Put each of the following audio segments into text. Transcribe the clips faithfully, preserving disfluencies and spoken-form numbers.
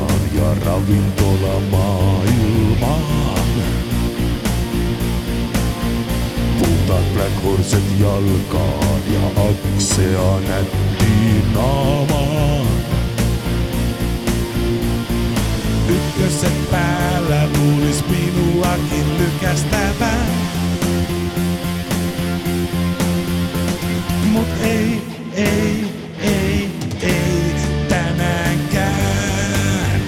ruokaan ja ravintola maailmaan. Puhtaat Black Horset jalkaan ja aksea nättiin naamaan. Ykköset päällä luulis minuakin lykästävän. Mut ei, ei, ei, ei tänäänkään.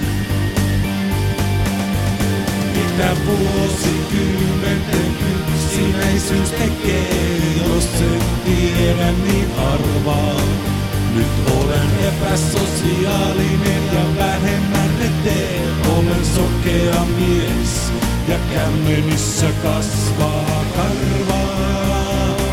Mitä vuosikymmenten yksinäisyys tekee, jos en tiedä niin arvaa. Nyt olen epäsosiaalinen ja vähemmän reteen. Olen sokea mies ja kämmenissä kasvaa karvaa.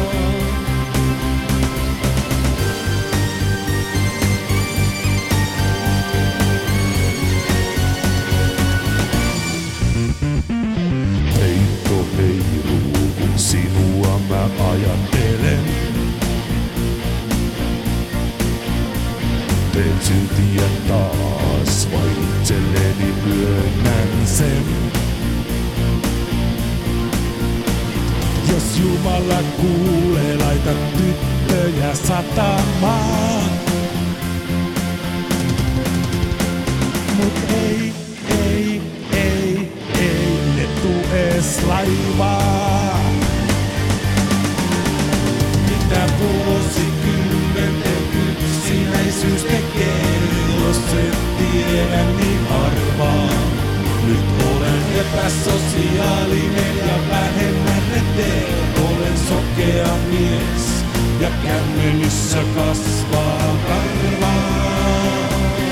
Peitto heiluu, kun sinua mä ajattelen. Teen syntiä taas, vain itselleni myönnän sen. Jos Jumala kuulee, laita tyttöjä satamaan. Mut ei, ei, ei, ei ne tuu ees laivaa. Mitä vuosikymmenten yksinäisyys tekee, jos et tiedä niin arvaa. Nyt olen epäsosiaalinen ja vähemmän reteen. Olen sokea mies ja kämmenissä kasvaa karvaa.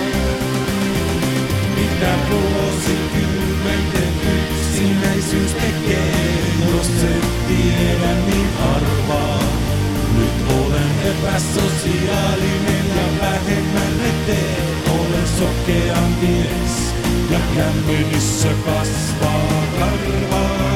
Mitä vuosikymmenten yksinäisyys tekee, jos et tiedä niin arvaa. Nyt olen epäsosiaalinen ja vähemmän reteen. Olen sokea mies ja kämmenissä kasvaa karvaa.